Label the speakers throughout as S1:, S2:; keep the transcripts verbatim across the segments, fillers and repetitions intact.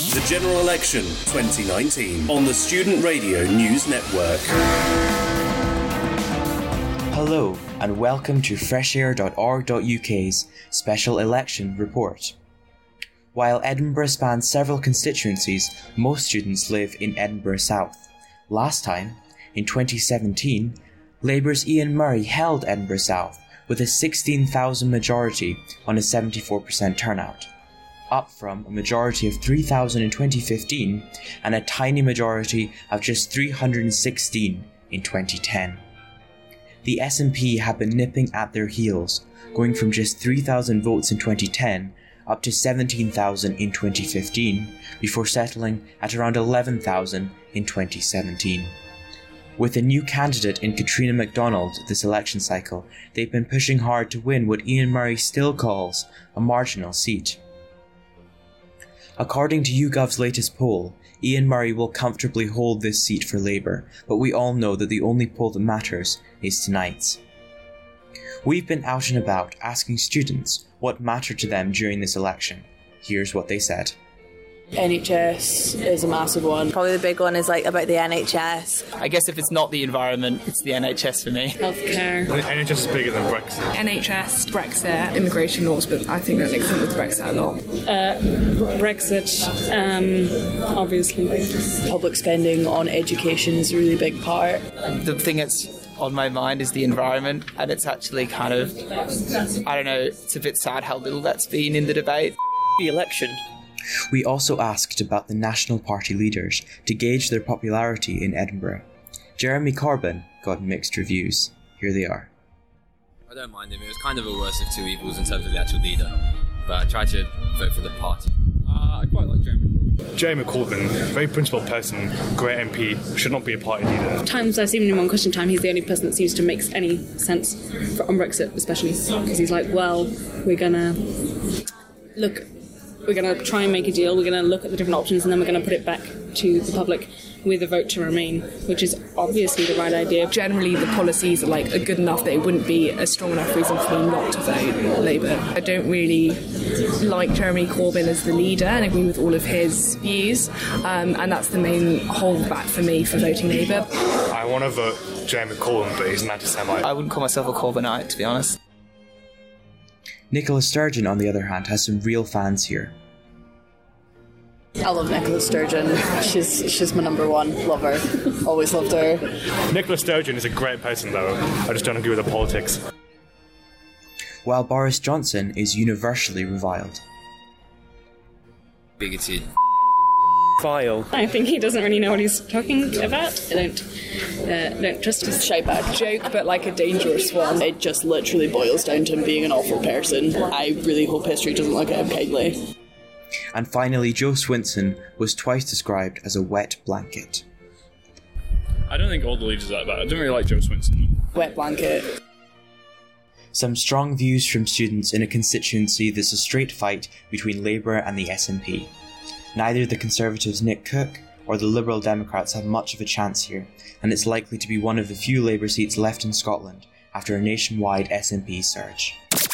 S1: The General Election twenty nineteen on the Student Radio News Network.
S2: Hello and welcome to fresh air dot org dot U K's special election report. While Edinburgh spans several constituencies, most students live in Edinburgh South. Last time, in twenty seventeen, Labour's Ian Murray held Edinburgh South with a sixteen thousand majority on a seventy-four percent turnout, up from a majority of three thousand in twenty fifteen and a tiny majority of just three hundred sixteen in twenty ten. The S N P have been nipping at their heels, going from just three thousand votes in twenty ten up to seventeen thousand in twenty fifteen, before settling at around eleven thousand in twenty seventeen. With a new candidate in Katrina MacDonald this election cycle, they've been pushing hard to win what Ian Murray still calls a marginal seat. According to YouGov's latest poll, Ian Murray will comfortably hold this seat for Labour, but we all know that the only poll that matters is tonight's. We've been out and about asking students what mattered to them during this election. Here's what they said.
S3: N H S is a massive one.
S4: Probably the big one is like about the N H S.
S5: I guess if it's not the environment, it's the N H S for me.
S3: Healthcare.
S6: The N H S is bigger than Brexit.
S7: N H S, Brexit, immigration laws, but I think that links in with Brexit a lot.
S3: Uh, Brexit, um, obviously. Public spending on education is a really big part.
S5: The thing that's on my mind is the environment, and it's actually kind of, I don't know, it's a bit sad how little that's been in the debate.
S8: The election.
S2: We also asked about the National Party leaders to gauge their popularity in Edinburgh. Jeremy Corbyn got mixed reviews. Here they are.
S9: I don't mind him. It was kind of a worse of two evils in terms of the actual leader, but I tried to vote for the party. Uh, I quite like Jeremy Corbyn.
S6: Jeremy Corbyn, very principled person, great M P, should not be a party leader.
S3: Times I've seen him in One Question Time, he's the only person that seems to make any sense for, on Brexit, especially because he's like, well, we're gonna look. We're going to try and make a deal, we're going to look at the different options, and then we're going to put it back to the public with a vote to remain, which is obviously the right idea.
S7: Generally, the policies are, like, are good enough that it wouldn't be a strong enough reason for me not to vote Labour. I don't really like Jeremy Corbyn as the leader and agree with all of his views, um, and that's the main holdback for me for voting Labour.
S6: I want to vote Jeremy Corbyn, but he's an anti-Semite.
S5: I wouldn't call myself a Corbynite, to be honest.
S2: Nicola Sturgeon, on the other hand, has some real fans here.
S3: I love Nicola Sturgeon. She's she's my number one. Love her. Always loved her.
S6: Nicola Sturgeon is a great person, though. I just don't agree with the politics.
S2: While Boris Johnson is universally reviled.
S9: Bigoted.
S8: File.
S3: I think he doesn't really know what he's talking about. I don't, uh, don't trust his shout back.
S7: Joke, but like a dangerous one.
S3: It just literally boils down to him being an awful person. I really hope history doesn't look at him kindly.
S2: And finally, Jo Swinson was twice described as a wet blanket.
S6: I don't think all the leaders are that bad. I don't really like Jo Swinson.
S3: Wet blanket.
S2: Some strong views from students in a constituency that's a straight fight between Labour and the S N P. Neither the Conservatives' Nick Cook or the Liberal Democrats have much of a chance here, and it's likely to be one of the few Labour seats left in Scotland after a nationwide S N P surge.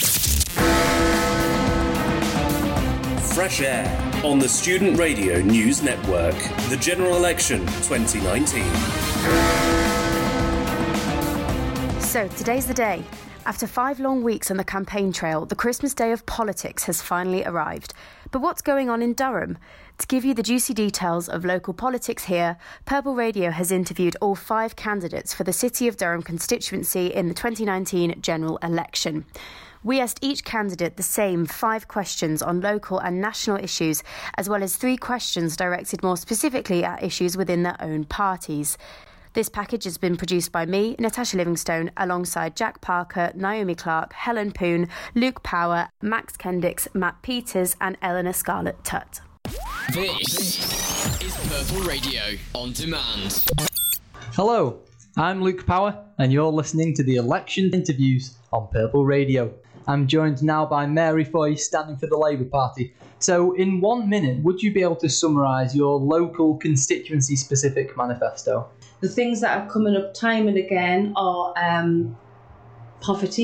S1: Fresh Air on the Student Radio News Network. The General Election twenty nineteen.
S10: So, today's the day. After five long weeks on the campaign trail, the Christmas day of politics has finally arrived. But what's going on in Durham? To give you the juicy details of local politics here, Purple Radio has interviewed all five candidates for the City of Durham constituency in the twenty nineteen general election. We asked each candidate the same five questions on local and national issues, as well as three questions directed more specifically at issues within their own parties. This package has been produced by me, Natasha Livingstone, alongside Jack Parker, Naomi Clark, Helen Poon, Luke Power, Max Kendicks, Matt Peters and Eleanor Scarlett Tutt.
S11: This is Purple Radio on demand.
S12: Hello, I'm Luke Power and you're listening to the election interviews on Purple Radio. I'm joined now by Mary Foy, standing for the Labour Party. So in one minute, would you be able to summarise your local constituency-specific manifesto?
S13: The things that are coming up time and again are um, poverty,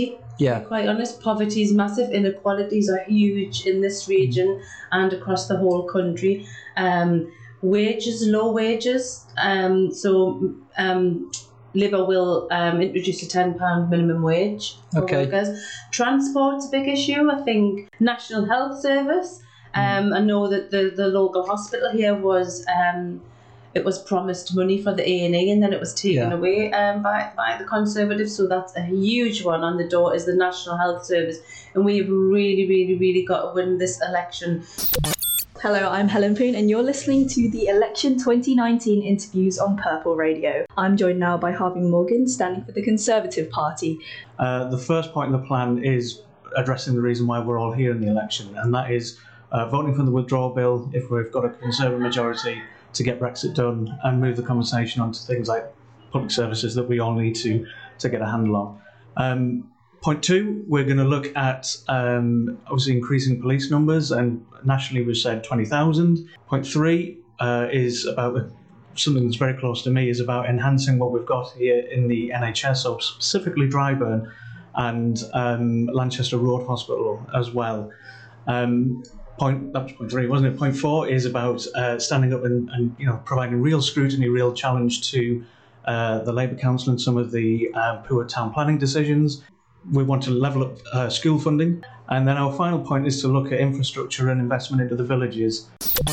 S12: Yeah.
S13: To be quite honest, poverty is massive. Inequalities are huge in this region and across the whole country. Um, wages, low wages. Um, so um, Labour will um, introduce a ten pounds minimum wage for
S12: Okay.
S13: workers. Transport's a big issue. I think National Health Service. Um, I know that the, the local hospital here was um, it was promised money for the A and E and then it was taken
S12: Yeah.
S13: away um, by, by the Conservatives. So that's a huge one on the door is the National Health Service. And we've really, really, really got to win this election.
S14: Hello, I'm Helen Poon and you're listening to the Election twenty nineteen interviews on Purple Radio. I'm joined now by Harvey Morgan, standing for the Conservative Party.
S15: Uh, the first point in the plan is addressing the reason why we're all here in the election, and that is uh, voting for the withdrawal bill if we've got a Conservative majority to get Brexit done and move the conversation onto things like public services that we all need to, to get a handle on. Um, point two, we're going to look at um, obviously increasing police numbers, and nationally we've said twenty thousand. Point three uh, is about something that's very close to me, is about enhancing what we've got here in the N H S, so specifically Dryburn and um, Lanchester Road Hospital as well. Um, Point, that was point three, wasn't it? Point four is about uh, standing up and, and you know providing real scrutiny, real challenge to uh, the Labour Council and some of the uh, poor town planning decisions. We want to level up uh, school funding. And then our final point is to look at infrastructure and investment into the villages.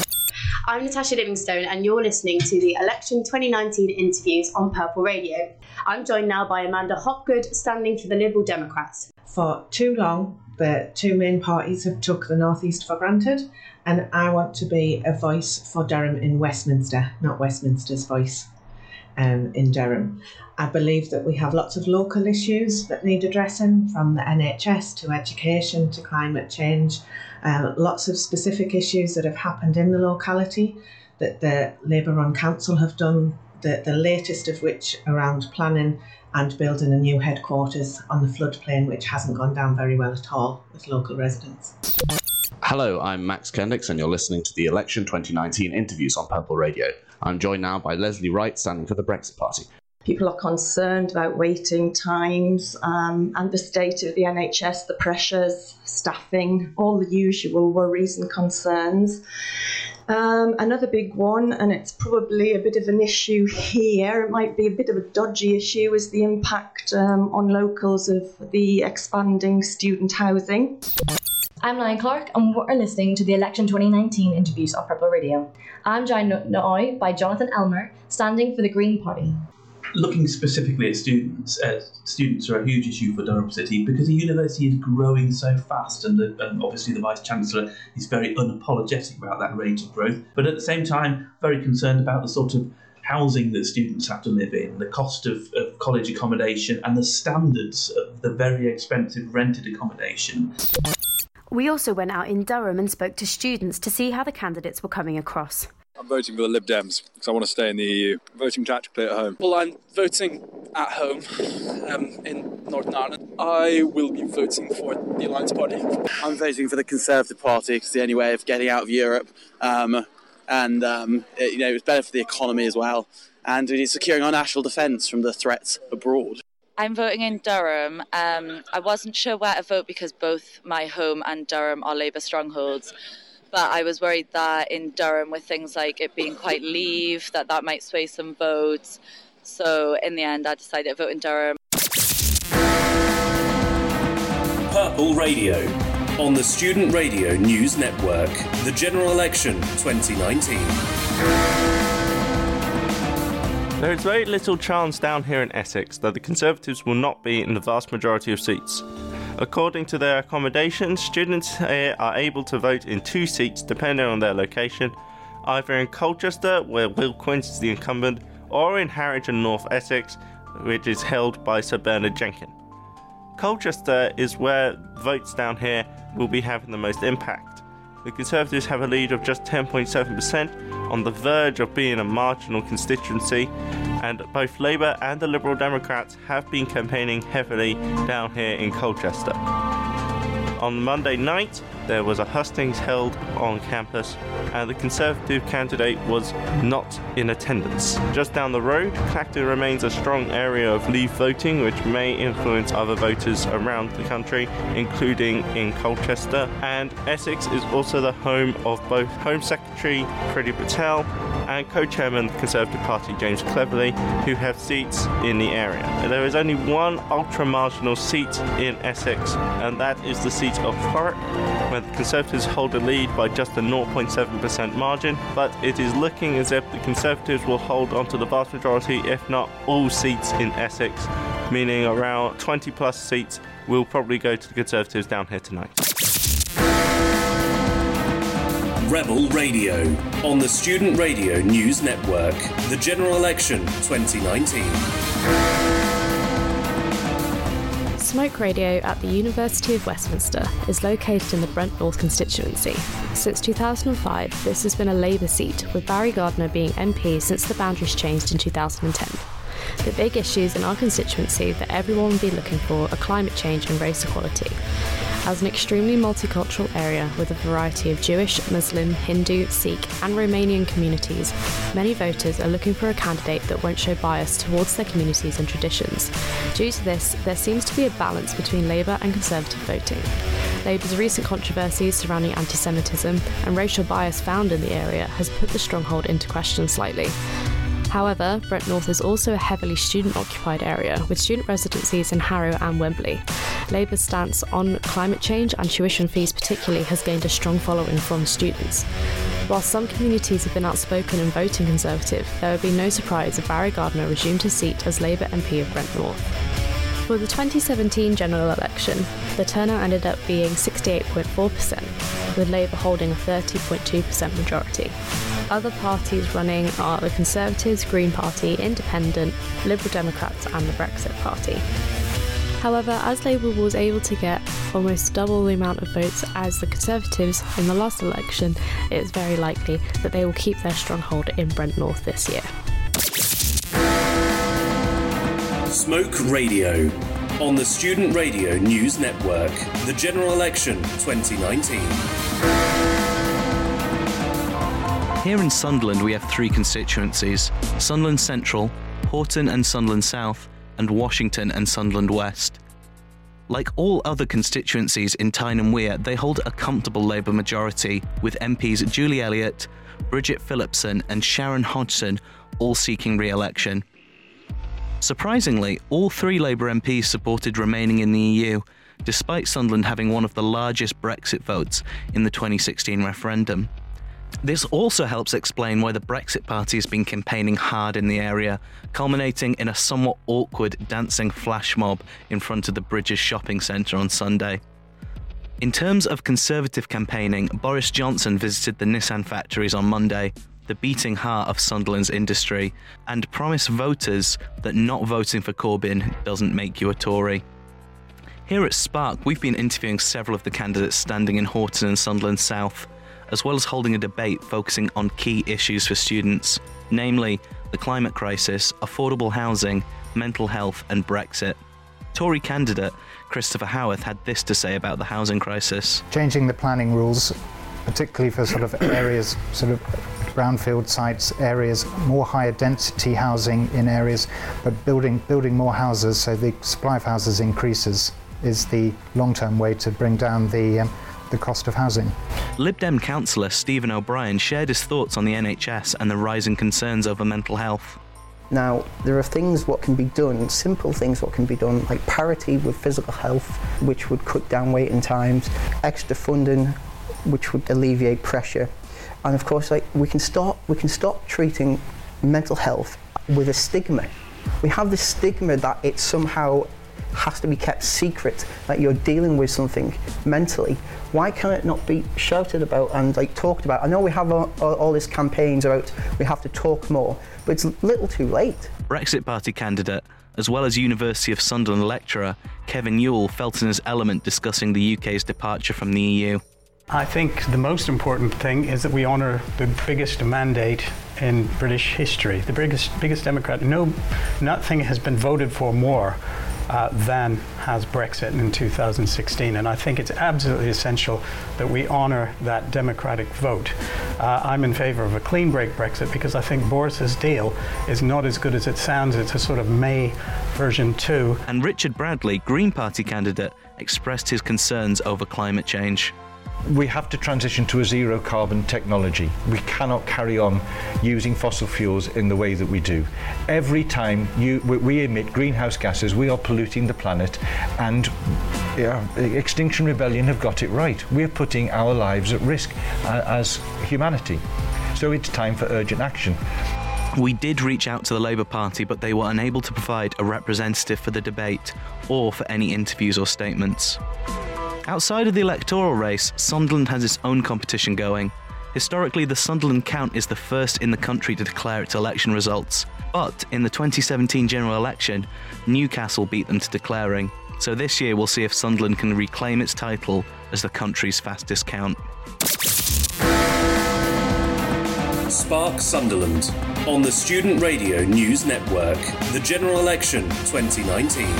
S10: I'm Natasha Livingstone and you're listening to the Election twenty nineteen interviews on Purple Radio. I'm joined now by Amanda Hopgood, standing for the Liberal Democrats.
S16: For too long, the two main parties have took the North East for granted, and I want to be a voice for Durham in Westminster, not Westminster's voice um, in Durham. I believe that we have lots of local issues that need addressing, from the N H S to education to climate change, uh, lots of specific issues that have happened in the locality that the Labour-run council have done, the, the latest of which around planning and building a new headquarters on the floodplain, which hasn't gone down very well at all with local residents.
S17: Hello, I'm Max Kendricks and you're listening to the Election twenty nineteen interviews on Purple Radio. I'm joined now by Leslie Wright, standing for the Brexit Party.
S18: People are concerned about waiting times um, and the state of the N H S, the pressures, staffing, all the usual worries and concerns. Um, another big one, and it's probably a bit of an issue here, it might be a bit of a dodgy issue, is the impact um, on locals of the expanding student housing.
S19: I'm Lion Clark and we're listening to the Election twenty nineteen interviews on Purple Radio. I'm joined now by Jonathan Elmer, standing for the Green Party.
S20: Looking specifically at students, uh, students are a huge issue for Durham City because the university is growing so fast, and, the, and obviously the Vice-Chancellor is very unapologetic about that rate of growth, but at the same time very concerned about the sort of housing that students have to live in, the cost of, of college accommodation and the standards of the very expensive rented accommodation.
S10: We also went out in Durham and spoke to students to see how the candidates were coming across.
S21: I'm voting for the Lib Dems because I want to stay in the E U. I'm voting tactically at home.
S22: Well, I'm voting at home um, in Northern Ireland. I will be voting for the Alliance Party.
S23: I'm voting for the Conservative Party because it's the only way of getting out of Europe. Um, and, um, it, you know, it's better for the economy as well. And it is securing our national defence from the threats abroad.
S24: I'm voting in Durham. Um, I wasn't sure where to vote because both my home and Durham are Labour strongholds. But I was worried that in Durham, with things like it being quite Leave, that that might sway some votes. So in the end, I decided to vote in Durham.
S1: Purple Radio on the Student Radio News Network. The General Election twenty nineteen.
S25: There is very little chance down here in Essex that the Conservatives will not be in the vast majority of seats. According to their accommodations, students here are able to vote in two seats depending on their location, either in Colchester, where Will Quince is the incumbent, or in Harwich and North Essex, which is held by Sir Bernard Jenkin. Colchester is where votes down here will be having the most impact. The Conservatives have a lead of just ten point seven percent, on the verge of being a marginal constituency, and both Labour and the Liberal Democrats have been campaigning heavily down here in Colchester. On Monday night, there was a hustings held on campus and the Conservative candidate was not in attendance. Just down the road, Clacton remains a strong area of leave voting, which may influence other voters around the country, including in Colchester. And Essex is also the home of both Home Secretary Priti Patel and co-chairman of the Conservative Party James Cleverly, who have seats in the area. There is only one ultra-marginal seat in Essex, and that is the seat of Thurrock, where the Conservatives hold a lead by just a zero point seven percent margin, but it is looking as if the Conservatives will hold on to the vast majority, if not all seats in Essex, meaning around twenty plus seats will probably go to the Conservatives down here tonight.
S1: Rebel Radio on the Student Radio News Network. The General Election twenty nineteen.
S4: Smoke Radio at the University of Westminster is located in the Brent North constituency. Since two thousand five, this has been a Labour seat, with Barry Gardiner being M P since the boundaries changed in two thousand ten. The big issues in our constituency that everyone will be looking for are climate change and race equality. As an extremely multicultural area with a variety of Jewish, Muslim, Hindu, Sikh and Romanian communities, many voters are looking for a candidate that won't show bias towards their communities and traditions. Due to this, there seems to be a balance between Labour and Conservative voting. Labour's recent controversies surrounding anti-Semitism and racial bias found in the area has put the stronghold into question slightly. However, Brent North is also a heavily student-occupied area, with student residencies in Harrow and Wembley. Labour's stance on climate change and tuition fees particularly has gained a strong following from students. While some communities have been outspoken in voting Conservative, there would be no surprise if Barry Gardiner resumed his seat as Labour M P of Brent North. For the twenty seventeen general election, the turnout ended up being sixty-eight point four percent, with Labour holding a thirty point two percent majority. Other parties running are the Conservatives, Green Party, Independent, Liberal Democrats and the Brexit Party. However, as Labour was able to get almost double the amount of votes as the Conservatives in the last election, it is very likely that they will keep their stronghold in Brent North this year.
S1: Smoke Radio on the Student Radio News Network. The General Election twenty nineteen.
S5: Here in Sunderland we have three constituencies: Sunderland Central, Horton and Sunderland South, and Washington and Sunderland West. Like all other constituencies in Tyne and Wear, they hold a comfortable Labour majority, with M Ps Julie Elliott, Bridget Phillipson and Sharon Hodgson all seeking re-election. Surprisingly, all three Labour M Ps supported remaining in the E U, despite Sunderland having one of the largest Brexit votes in the twenty sixteen referendum. This also helps explain why the Brexit Party has been campaigning hard in the area, culminating in a somewhat awkward dancing flash mob in front of the Bridges shopping centre on Sunday. In terms of Conservative campaigning, Boris Johnson visited the Nissan factories on Monday, the beating heart of Sunderland's industry, and promised voters that not voting for Corbyn doesn't make you a Tory. Here at Spark, we've been interviewing several of the candidates standing in Horton and Sunderland South, as well as holding a debate focusing on key issues for students, namely the climate crisis, affordable housing, mental health and Brexit. Tory candidate Christopher Howarth had this to say about the housing crisis.
S7: Changing the planning rules, particularly for sort of areas, sort of brownfield sites, areas, more higher density housing in areas, but building building more houses so the supply of houses increases is the long-term way to bring down the um, the cost of housing.
S5: Lib Dem councillor Stephen O'Brien shared his thoughts on the N H S and the rising concerns over mental health.
S8: Now, there are things what can be done, simple things what can be done, like parity with physical health, which would cut down waiting times, extra funding, which would alleviate pressure. And of course, like we can start, we can stop treating mental health with a stigma. We have this stigma that it somehow has to be kept secret, that you're dealing with something mentally. Why can it not be shouted about and like talked about? I know we have all, all, all these campaigns about we have to talk more, but it's a little too late.
S5: Brexit Party candidate, as well as University of Sunderland lecturer Kevin Ewell, felt in his element discussing the U K's departure from the E U.
S9: I think the most important thing is that we honour the biggest mandate in British history, the biggest biggest Democrat. No, nothing has been voted for more uh, than has Brexit in two thousand sixteen. And I think it's absolutely essential that we honour that democratic vote. Uh, I'm in favour of a clean break Brexit because I think Boris's deal is not as good as it sounds. It's a sort of May version two.
S5: And Richard Bradley, Green Party candidate, expressed his concerns over climate change.
S2: We have to transition to a zero carbon technology. We cannot carry on using fossil fuels in the way that we do. Every time you, we emit greenhouse gases, we are polluting the planet, and yeah, Extinction Rebellion have got it right. We're putting our lives at risk uh, as humanity. So it's time for urgent action.
S5: We did reach out to the Labour Party, but they were unable to provide a representative for the debate or for any interviews or statements. Outside of the electoral race, Sunderland has its own competition going. Historically, the Sunderland Count is the first in the country to declare its election results, but in the twenty seventeen general election, Newcastle beat them to declaring. So this year we'll see if Sunderland can reclaim its title as the country's fastest count.
S1: Spark Sunderland on the Student Radio News Network. The General Election twenty nineteen.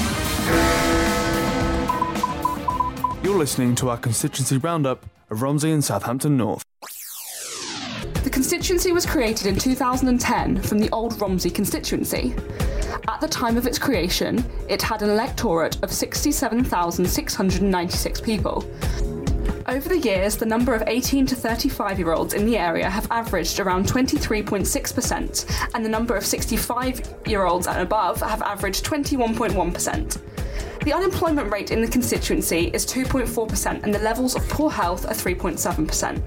S3: You're listening to our constituency roundup of Romsey and Southampton North.
S6: The constituency was created in two thousand ten from the old Romsey constituency. At the time of its creation, it had an electorate of sixty-seven thousand six hundred ninety-six people. Over the years, the number of eighteen to thirty-five-year-olds in the area have averaged around twenty-three point six percent, and the number of sixty-five-year-olds and above have averaged twenty-one point one percent. The unemployment rate in the constituency is two point four percent and the levels of poor health are three point seven percent.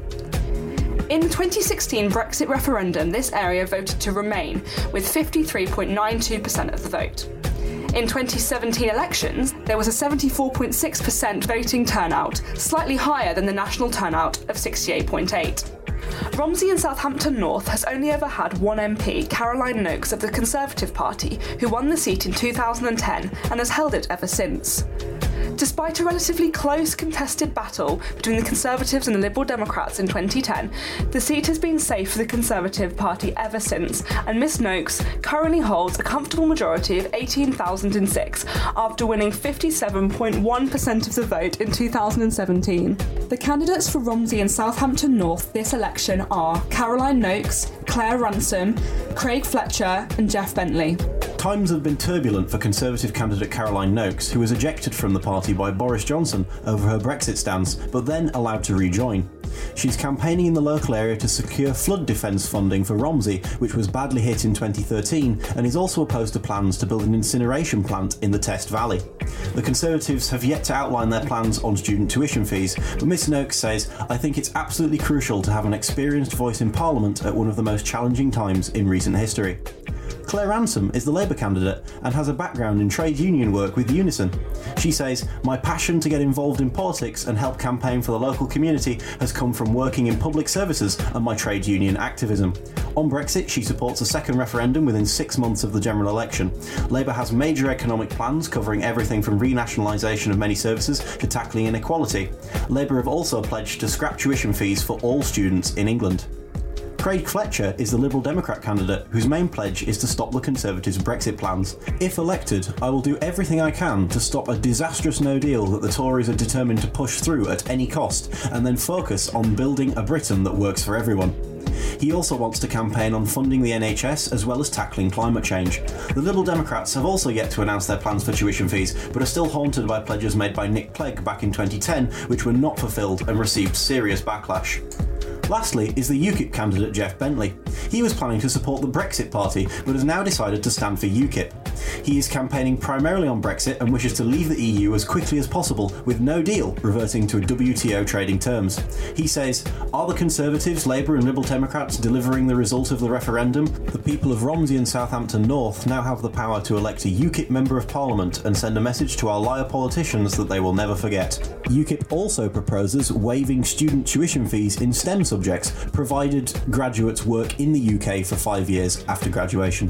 S6: In the twenty sixteen Brexit referendum, this area voted to remain, with fifty-three point nine two percent of the vote. In twenty seventeen elections, there was a seventy-four point six percent voting turnout, slightly higher than the national turnout of sixty-eight point eight percent. Romsey and Southampton North has only ever had one M P, Caroline Noakes of the Conservative Party, who won the seat in two thousand ten and has held it ever since. Despite a relatively close contested battle between the Conservatives and the Liberal Democrats in twenty ten, the seat has been safe for the Conservative Party ever since, and Miss Noakes currently holds a comfortable majority of eighteen thousand six after winning fifty-seven point one percent of the vote in two thousand seventeen. The candidates for Romsey and Southampton North this election are Caroline Noakes, Claire Ransom, Craig Fletcher and Jeff Bentley.
S11: Times have been turbulent for Conservative candidate Caroline Noakes, who was ejected from the party by Boris Johnson over her Brexit stance, but then allowed to rejoin. She's campaigning in the local area to secure flood defence funding for Romsey, which was badly hit in twenty thirteen, and is also opposed to plans to build an incineration plant in the Test Valley. The Conservatives have yet to outline their plans on student tuition fees, but Miss Noakes says, "I think it's absolutely crucial to have an experienced voice in Parliament at one of the most challenging times in recent history." Claire Ransom is the Labour candidate and has a background in trade union work with Unison. She says, "My passion to get involved in politics and help campaign for the local community has come from working in public services and my trade union activism." On Brexit, she supports a second referendum within six months of the general election. Labour has major economic plans covering everything from renationalisation of many services to tackling inequality. Labour have also pledged to scrap tuition fees for all students in England. Craig Fletcher is the Liberal Democrat candidate whose main pledge is to stop the Conservatives' Brexit plans. "If elected, I will do everything I can to stop a disastrous no deal that the Tories are determined to push through at any cost, and then focus on building a Britain that works for everyone." He also wants to campaign on funding the N H S as well as tackling climate change. The Liberal Democrats have also yet to announce their plans for tuition fees, but are still haunted by pledges made by Nick Clegg back in twenty ten, which were not fulfilled and received serious backlash. Lastly is the UKIP candidate Jeff Bentley. He was planning to support the Brexit Party, but has now decided to stand for UKIP. He is campaigning primarily on Brexit and wishes to leave the E U as quickly as possible, with no deal reverting to W T O trading terms. He says, "Are the Conservatives, Labour and Liberal Democrats delivering the result of the referendum? The people of Romsey and Southampton North now have the power to elect a UKIP Member of Parliament and send a message to our liar politicians that they will never forget." UKIP also proposes waiving student tuition fees in STEM subjects, provided graduates work in the U K for five years after graduation.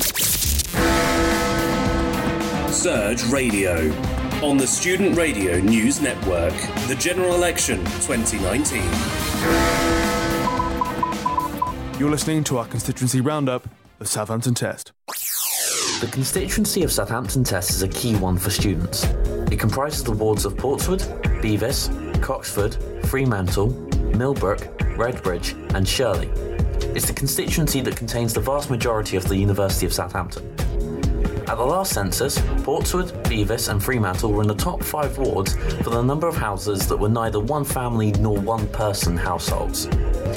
S1: Surge Radio on the Student Radio News Network. The General Election twenty nineteen.
S3: You're listening to our constituency roundup of Southampton Test.
S12: The constituency of Southampton Test is a key one for students. It comprises the wards of Portswood, Bevis, Coxford, Fremantle, Millbrook, Redbridge and Shirley. It's the constituency that contains the vast majority of the University of Southampton. At the last census, Portswood, Bevis and Fremantle were in the top five wards for the number of houses that were neither one family nor one person households.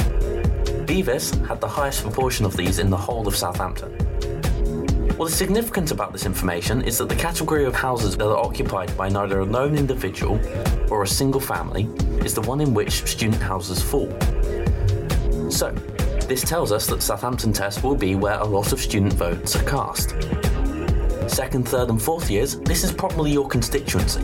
S12: Bevis had the highest proportion of these in the whole of Southampton. What is significant about this information is that the category of houses that are occupied by neither a lone individual or a single family is the one in which student houses fall. So, this tells us that Southampton Test will be where a lot of student votes are cast. Second, third and fourth years, this is probably your constituency.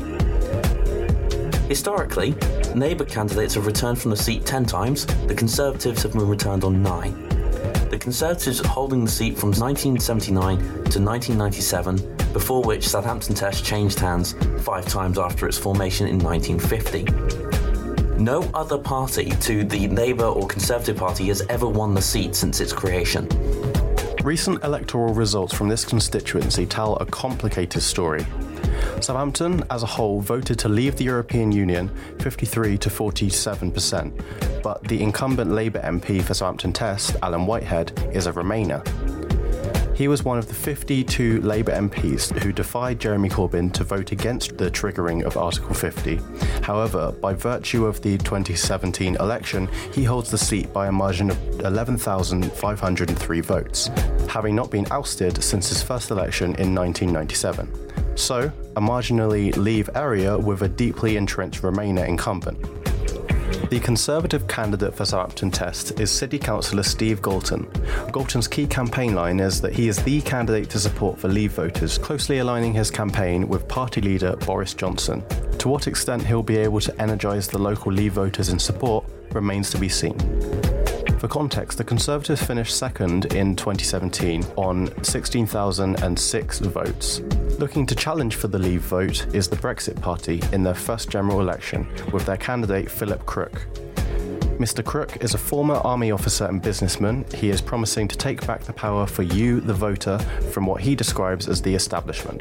S12: Historically, Labour candidates have returned from the seat ten times, the Conservatives have been returned on nine. The Conservatives are holding the seat from nineteen seventy-nine to nineteen ninety-seven, before which Southampton Test changed hands five times after its formation in nineteen fifty. No other party to the Labour or Conservative Party has ever won the seat since its creation.
S13: Recent electoral results from this constituency tell a complicated story. Southampton, as a whole, voted to leave the European Union fifty-three to forty-seven percent, but the incumbent Labour M P for Southampton Test, Alan Whitehead, is a Remainer. He was one of the fifty-two Labour M Ps who defied Jeremy Corbyn to vote against the triggering of Article fifty. However, by virtue of the twenty seventeen election, he holds the seat by a margin of eleven thousand five hundred three votes, having not been ousted since his first election in nineteen ninety-seven. So, a marginally Leave area with a deeply entrenched Remainer incumbent. The Conservative candidate for Southampton Test is City Councillor Steve Galton. Galton's key campaign line is that he is the candidate to support for Leave voters, closely aligning his campaign with party leader Boris Johnson. To what extent he'll be able to energise the local Leave voters in support remains to be seen. For context, the Conservatives finished second in twenty seventeen on sixteen thousand six votes. Looking to challenge for the Leave vote is the Brexit Party in their first general election with their candidate Philip Crook. Mister Crook is a former army officer and businessman. He is promising to take back the power for you, the voter, from what he describes as the establishment.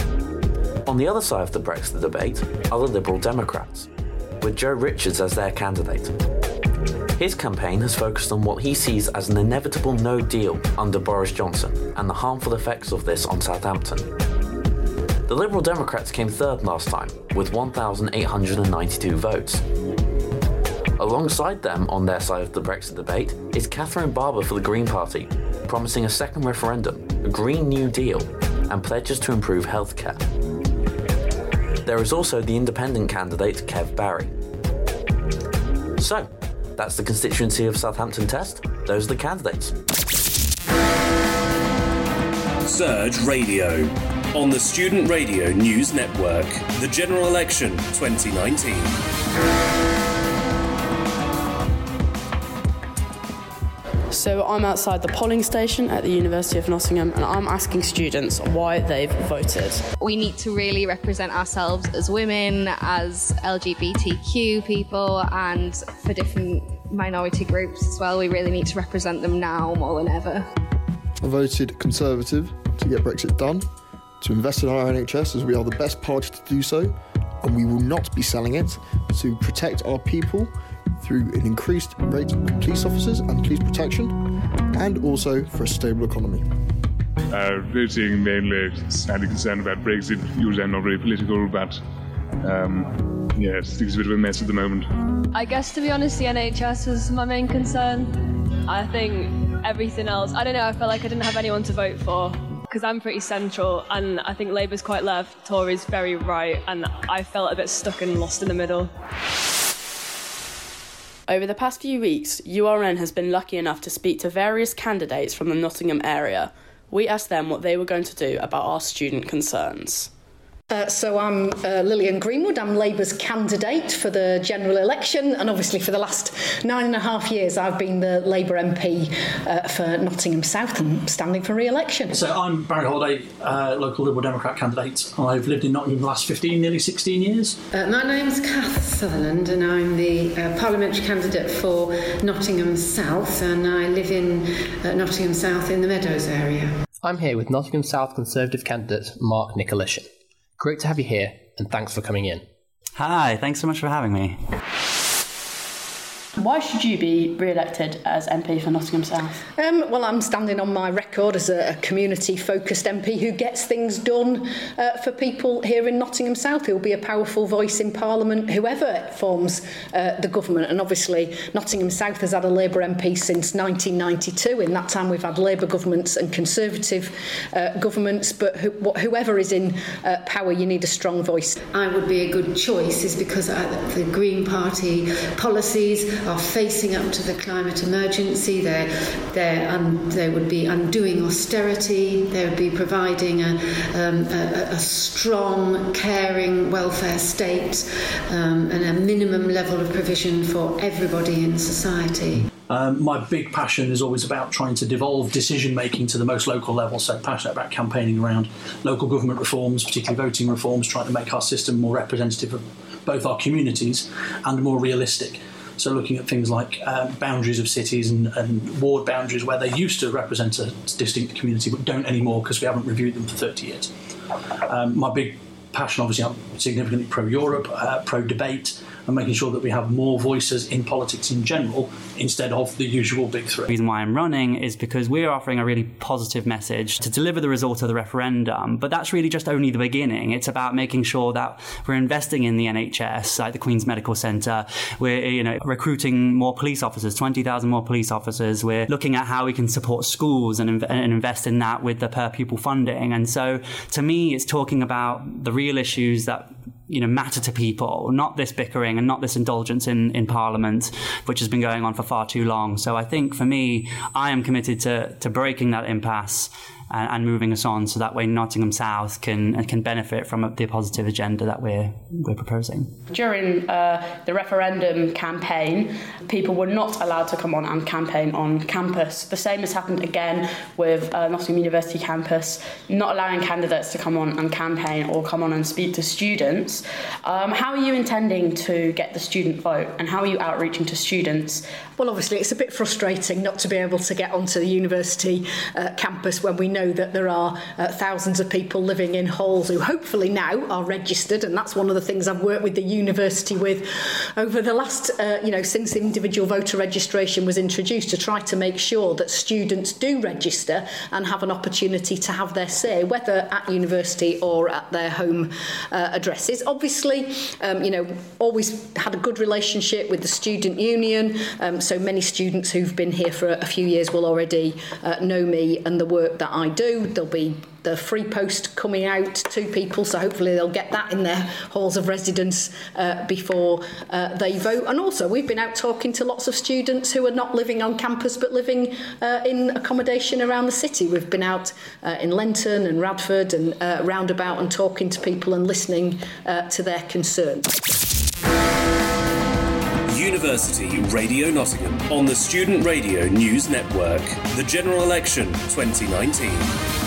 S12: On the other side of the Brexit debate are the Liberal Democrats, with Joe Richards as their candidate. His campaign has focused on what he sees as an inevitable no deal under Boris Johnson and the harmful effects of this on Southampton. The Liberal Democrats came third last time, with one thousand eight hundred ninety-two votes. Alongside them on their side of the Brexit debate is Catherine Barber for the Green Party, promising a second referendum, a Green New Deal, and pledges to improve healthcare. There is also the independent candidate Kev Barry. So, that's the constituency of Southampton Test. Those are the candidates.
S1: Surge Radio on the Student Radio News Network. The General Election twenty nineteen.
S14: So I'm outside the polling station at the University of Nottingham and I'm asking students why they've voted.
S15: We need to really represent ourselves as women, as L G B T Q people, and for different minority groups as well. We really need to represent them now more than ever.
S16: I voted Conservative to get Brexit done, to invest in our N H S as we are the best party to do so, and we will not be selling it, to protect our people through an increased rate of police officers and police protection, and also for a stable economy.
S26: Uh, voting mainly slightly concerned about Brexit. Usually I'm not very political, but um, yeah, it's a bit of a mess at the moment.
S27: I guess, to be honest, the N H S was my main concern. I think everything else, I don't know, I felt like I didn't have anyone to vote for because I'm pretty central and I think Labour's quite left, Tory's very right, and I felt a bit stuck and lost in the middle.
S14: Over the past few weeks, U R N has been lucky enough to speak to various candidates from the Nottingham area. We asked them what they were going to do about our student concerns.
S28: Uh, so I'm uh, Lillian Greenwood. I'm Labour's candidate for the general election, and obviously for the last nine and a half years I've been the Labour M P uh, for Nottingham South and standing for re-election.
S29: So I'm Barry Holiday, uh, local Liberal Democrat candidate. I've lived in Nottingham the last fifteen, nearly sixteen years.
S30: Uh, my name's Kath Sutherland and I'm the uh, parliamentary candidate for Nottingham South, and I live in uh, Nottingham South in the Meadows area.
S10: I'm here with Nottingham South Conservative candidate Mark Nicolishan. Great to have you here, and thanks for coming in.
S17: Hi, thanks so much for having me.
S14: Why should you be re-elected as M P for Nottingham South?
S28: Um, well, I'm standing on my record as a community-focused M P who gets things done uh, for people here in Nottingham South, who'll be a powerful voice in Parliament, whoever forms uh, the government. And obviously, Nottingham South has had a Labour M P since nineteen ninety-two. In that time, we've had Labour governments and Conservative uh, governments, but who, wh- whoever is in uh, power, you need a strong voice.
S30: I would be a good choice is because uh, the Green Party policies are facing up to the climate emergency. They're, they're un, they would be undoing austerity. They would be providing a, um, a, a strong, caring welfare state um, and a minimum level of provision for everybody in society.
S29: Um, my big passion is always about trying to devolve decision making to the most local level, so passionate about campaigning around local government reforms, particularly voting reforms, trying to make our system more representative of both our communities and more realistic. So looking at things like um, boundaries of cities and, and ward boundaries where they used to represent a distinct community but don't anymore because we haven't reviewed them for thirty years. Um, my big passion, obviously, I'm significantly pro-Europe, uh, pro-debate, and making sure that we have more voices in politics in general instead of the usual big three.
S17: The reason why I'm running is because we're offering a really positive message to deliver the result of the referendum, but that's really just only the beginning. It's about making sure that we're investing in the N H S, like the Queen's Medical Centre. We're, you know, recruiting more police officers, twenty thousand more police officers. We're looking at how we can support schools and, inv- and invest in that with the per pupil funding. And so, to me, it's talking about the real issues that, you know, matter to people, not this bickering and not this indulgence in, in Parliament, which has been going on for far too long. So I think for me, I am committed to, to breaking that impasse and, and moving us on so that way Nottingham South can can benefit from the positive agenda that we're we're proposing.
S14: During uh, the referendum campaign, people were not allowed to come on and campaign on campus. The same has happened again with uh, Nottingham University campus, not allowing candidates to come on and campaign or come on and speak to students. Um, how are you intending to get the student vote, and how are you outreaching to students?
S28: Well, obviously, it's a bit frustrating not to be able to get onto the university uh, campus when we know that there are uh, thousands of people living in halls who hopefully now are registered, and that's one of the things I've worked with the university with over the last, uh, you know, since individual voter registration was introduced, to try to make sure that students do register and have an opportunity to have their say, whether at university or at their home uh, addresses. Obviously, um, you know, always had a good relationship with the student union. Um, so many students who've been here for a few years will already uh, know me and the work that I do. There'll be the free post coming out to people, so hopefully they'll get that in their halls of residence uh, before uh, they vote. And also, we've been out talking to lots of students who are not living on campus but living uh, in accommodation around the city. We've been out uh, in Lenton and Radford and uh, roundabout and talking to people and listening uh, to their concerns.
S1: University Radio Nottingham on the Student Radio News Network. The General Election twenty nineteen.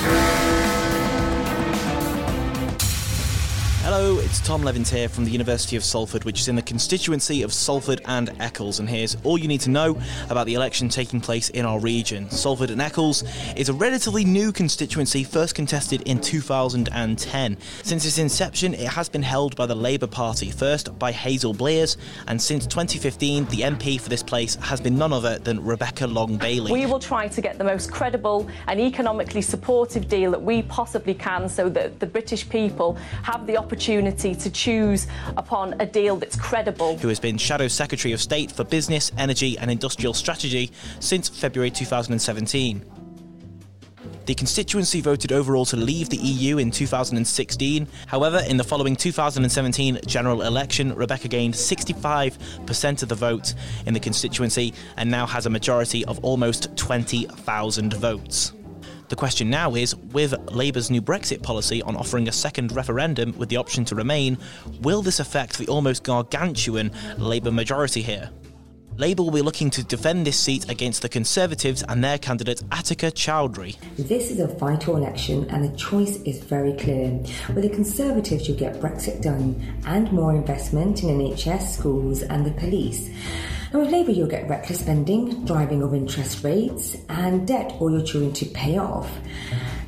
S18: Hello, it's Tom Levins here from the University of Salford, which is in the constituency of Salford and Eccles, and here's all you need to know about the election taking place in our region. Salford and Eccles is a relatively new constituency, first contested in two thousand ten. Since its inception, it has been held by the Labour Party, first by Hazel Blears, and since twenty fifteen, the M P for this place has been none other than Rebecca Long-Bailey.
S19: We will try to get the most credible and economically supportive deal that we possibly can, so that the British people have the opportunity opportunity to choose upon a deal that's credible.
S18: Who has been Shadow Secretary of State for Business, Energy and Industrial Strategy since February two thousand seventeen. The constituency voted overall to leave the E U in two thousand sixteen. However, in the following two thousand seventeen general election, Rebecca gained sixty-five percent of the vote in the constituency and now has a majority of almost twenty thousand votes. The question now is, with Labour's new Brexit policy on offering a second referendum with the option to remain, will this affect the almost gargantuan Labour majority here? Labour will be looking to defend this seat against the Conservatives and their candidate Atika Chowdhury.
S20: This is a vital election and the choice is very clear. With the Conservatives, you'll get Brexit done and more investment in N H S, schools and the police. And with Labour, you'll get reckless spending, driving of interest rates and debt all your children to pay off.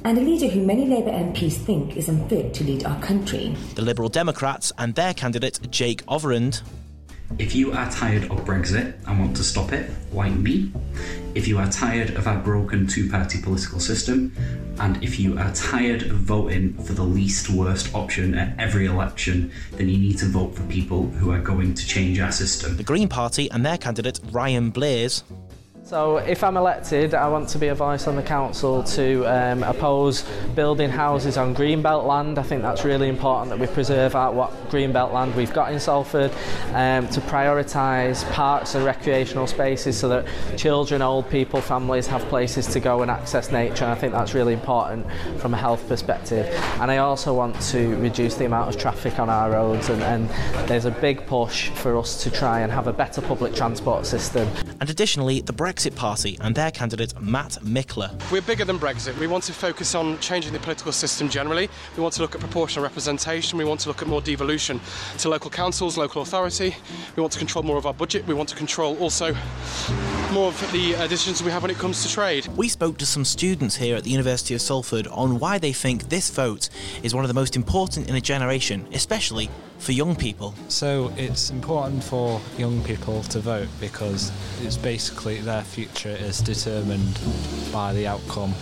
S20: and a leader who many Labour M Ps think is unfit to lead our country.
S18: The Liberal Democrats and their candidate Jake Overend.
S2: If you are tired of Brexit and want to stop it, like me, if you are tired of our broken two-party political system, and if you are tired of voting for the least worst option at every election, then you need to vote for people who are going to change our system.
S18: The Green Party and their candidate Ryan Blaze.
S4: So if I'm elected, I want to be a voice on the council to um, oppose building houses on greenbelt land. I think that's really important that we preserve our, what greenbelt land we've got in Salford, um, to prioritise parks and recreational spaces so that children, old people, families have places to go and access nature, and I think that's really important from a health perspective. And I also want to reduce the amount of traffic on our roads, and, and there's a big push for us to try and have a better public transport system.
S18: And additionally, the Brexit Party and their candidate Matt Mickler.
S7: We're bigger than Brexit. We want to focus on changing the political system generally. We want to look at proportional representation. We want to look at more devolution to local councils, local authority. We want to control more of our budget. We want to control also more of the uh, decisions we have when it comes to trade.
S18: We spoke to some students here at the University of Salford on why they think this vote is one of the most important in a generation, especially for young people.
S8: So it's important for young people to vote because it's basically their future is determined by the outcome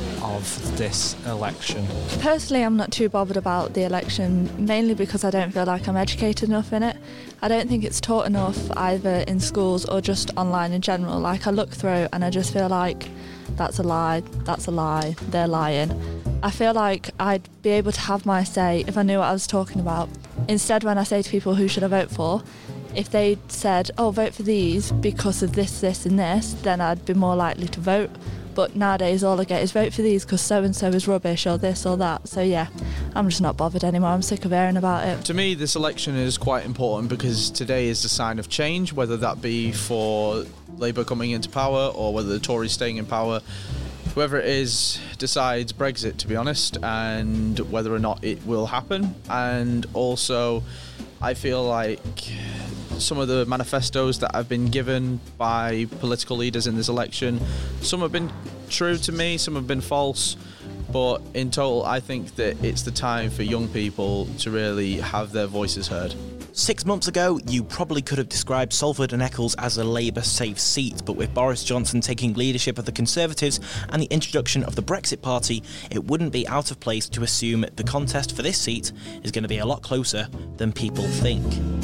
S8: of this election.
S9: Personally, I'm not too bothered about the election, mainly because I don't feel like I'm educated enough in it. I don't think it's taught enough either in schools or just online in general. Like, I look through and I just feel like that's a lie, that's a lie, they're lying. I feel like I'd be able to have my say if I knew what I was talking about. Instead, when I say to people who should I vote for, if they said, oh, vote for these because of this, this and this, then I'd be more likely to vote. But nowadays all I get is vote for these because so-and-so is rubbish or this or that. So yeah, I'm just not bothered anymore. I'm sick of hearing about it.
S3: To me, this election is quite important because today is a sign of change, whether that be for Labour coming into power or whether the Tories staying in power. Whoever it is decides Brexit, to be honest, and whether or not it will happen. And also, I feel like some of the manifestos that have been given by political leaders in this election, some have been true to me, some have been false, but in total, I think that it's the time for young people to really have their voices heard.
S18: Six months ago, you probably could have described Salford and Eccles as a Labour safe seat, but with Boris Johnson taking leadership of the Conservatives and the introduction of the Brexit Party, it wouldn't be out of place to assume the contest for this seat is going to be a lot closer than people think.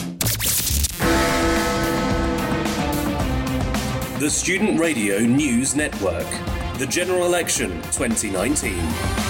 S1: The Student Radio News Network. The General Election twenty nineteen.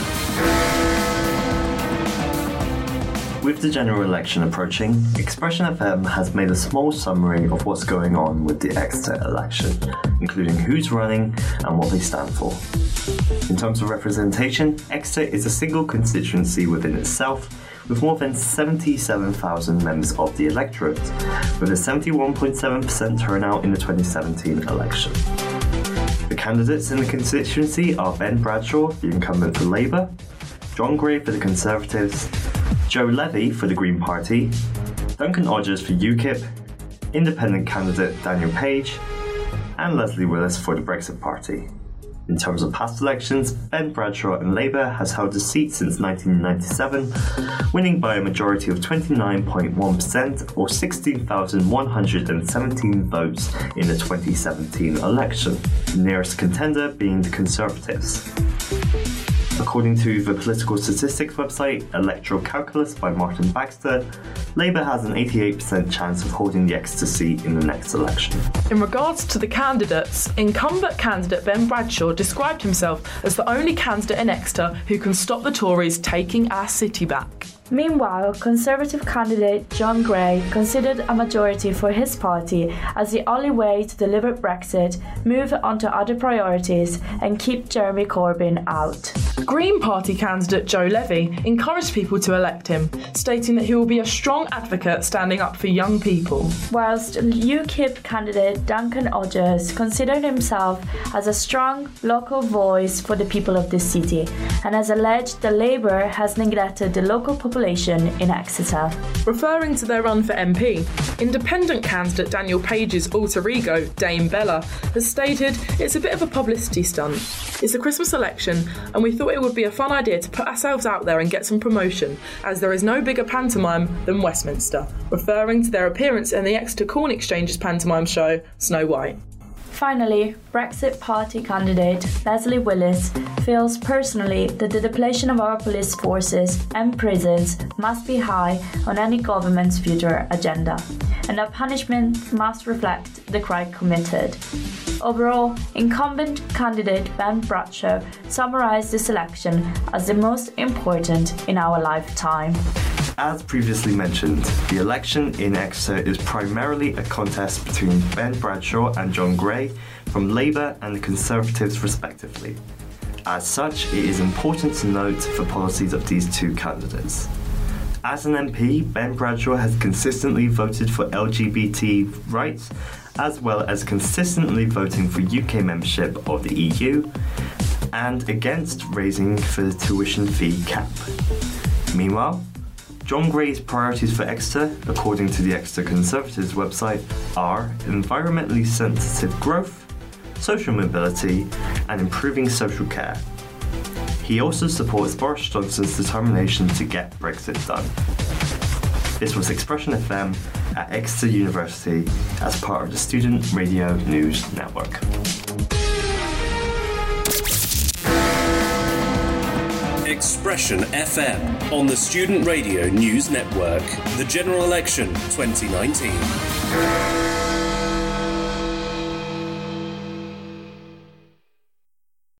S21: With the general election approaching, Expression F M has made a small summary of what's going on with the Exeter election, including who's running and what they stand for. In terms of representation, Exeter is a single constituency within itself, with more than seventy-seven thousand members of the electorate, with a seventy-one point seven percent turnout in the twenty seventeen election. The candidates in the constituency are Ben Bradshaw, the incumbent for Labour, John Gray for the Conservatives, Joe Levy for the Green Party, Duncan Odgers for UKIP, independent candidate Daniel Page, and Leslie Willis for the Brexit Party. In terms of past elections, Ben Bradshaw and Labour has held the seat since nineteen ninety-seven, winning by a majority of twenty-nine point one percent or sixteen thousand one hundred seventeen votes in the twenty seventeen election, the nearest contender being the Conservatives. According to the political statistics website Electoral Calculus by Martin Baxter, Labour has an eighty-eight percent chance of holding the Exeter seat in the next election.
S22: In regards to the candidates, incumbent candidate Ben Bradshaw described himself as the only candidate in Exeter who can stop the Tories taking our city back.
S23: Meanwhile, Conservative candidate John Gray considered a majority for his party as the only way to deliver Brexit, move on to other priorities and keep Jeremy Corbyn out.
S22: Green Party candidate Joe Levy encouraged people to elect him, stating that he will be a strong advocate standing up for young people.
S23: Whilst UKIP candidate Duncan Odgers considered himself as a strong local voice for the people of this city and has alleged that Labour has neglected the local population in Exeter.
S22: Referring to their run for M P, independent candidate Daniel Page's alter ego, Dame Bella, has stated it's a bit of a publicity stunt. It's a Christmas election and we thought thought it would be a fun idea to put ourselves out there and get some promotion, as there is no bigger pantomime than Westminster, referring to their appearance in the Exeter Corn Exchange's pantomime show, Snow White.
S23: Finally, Brexit Party candidate Leslie Willis feels personally that the depletion of our police forces and prisons must be high on any government's future agenda, and that punishment must reflect the crime committed. Overall, incumbent candidate Ben Bradshaw summarised this election as the most important in our lifetime.
S21: As previously mentioned, the election in Exeter is primarily a contest between Ben Bradshaw and John Gray from Labour and the Conservatives respectively. As such, it is important to note the policies of these two candidates. As an M P, Ben Bradshaw has consistently voted for L G B T rights, as well as consistently voting for U K membership of the E U, and against raising the tuition fee cap. Meanwhile, John Gray's priorities for Exeter, according to the Exeter Conservatives website, are environmentally sensitive growth, social mobility, and improving social care. He also supports Boris Johnson's determination to get Brexit done. This was Expression F M at Exeter University as part of the Student Radio News Network.
S1: Expression F M on the Student Radio News Network. The General Election twenty nineteen.